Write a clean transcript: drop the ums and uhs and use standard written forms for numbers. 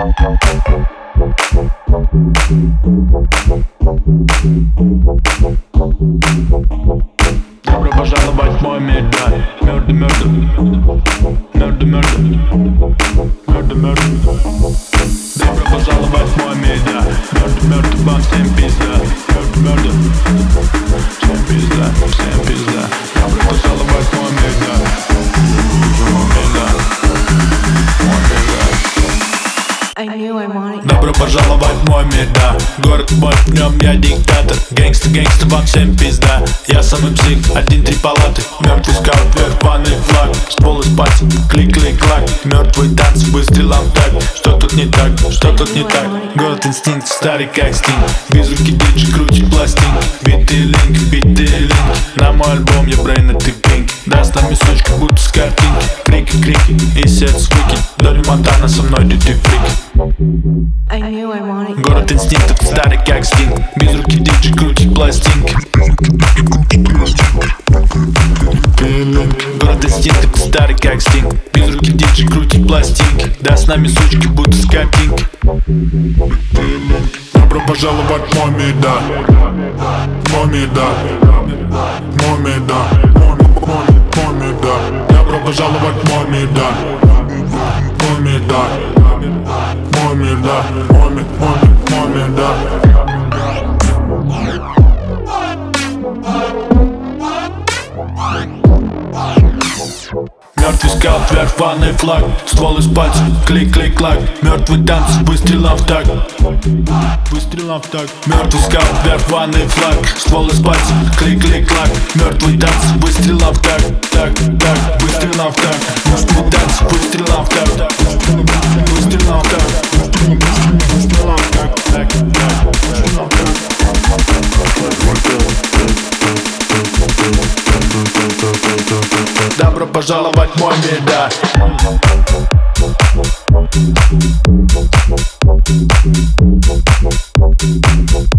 Добро пожаловать в мой мир, да. Murder, murder. Murder, murder. Murder, murder. Добро пожаловать в мой мир, да. Murder, murder, вам всем пизда. Murder, murder. Всем пизда, всем пизда. Добро пожаловать в мой мир, да. Мой мир, да. Мой мир, да. Добро пожаловать в мой мир, да. Город мой, в нем я диктатор. Гэнгста, гэнгста, вам всем пизда. Я самый псих, 1-3 палаты. Мертвый скаут, вверх, ванный флаг. Ствол из пальцев, клик-клик-клак. Мертвый танц, выстрелом так. Что тут не так, что тут не так? Город инстинкт, старый как стинг. Без руки диджи, крутит пластинки. Битый линк. На мой альбом я брейн, а ты пинк. Да, с нами сучка, будто с картинки. Крики, и сет свики. Доли Монтана со мной, ты фрики. Город инстинктов, старый как стинг. Без руки диджи, крутит пластинки. Город инстинктов, старый как стинг. Без руки диджи, крутит пластинки. Да, с нами сучки, будто с картинки. Добро пожаловать в мой мир, да. Мой мир, да. Мой мир, да. Мой мир, да. Добро пожаловать в мой мир, да. Мой мир, да. Мой мир, да. Мой мир, мой мир, да. Мертвый скаут, вверх, ванный флаг. Ствол из пальцев, клик-клик-клак. Мертвый танц, выстрелом в так. Выстрелом в так. Мертвый скаут, вверх, ванный флаг. Ствол из пальцев, клик-клик-клак. Мертвый танц, выстрелом в так. Так, выстрелом в так. Мертвый танц, выстрелом в так. Выстрелом в так. Выстрелом в так. Так, выстрелом в так. Добро пожаловать в мой мир, да.